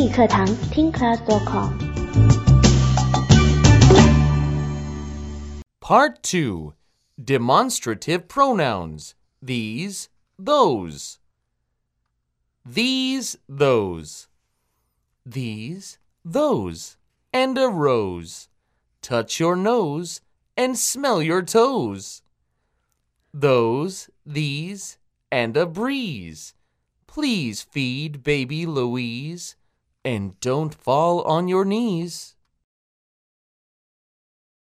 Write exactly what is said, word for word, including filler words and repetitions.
语课堂听 class dot com。 Part two. Demonstrative pronouns. These, those. These, those. These, those. And a rose. Touch your nose and smell your toes. Those, these, and a breeze. Please feed baby Louise, and don't fall on your knees.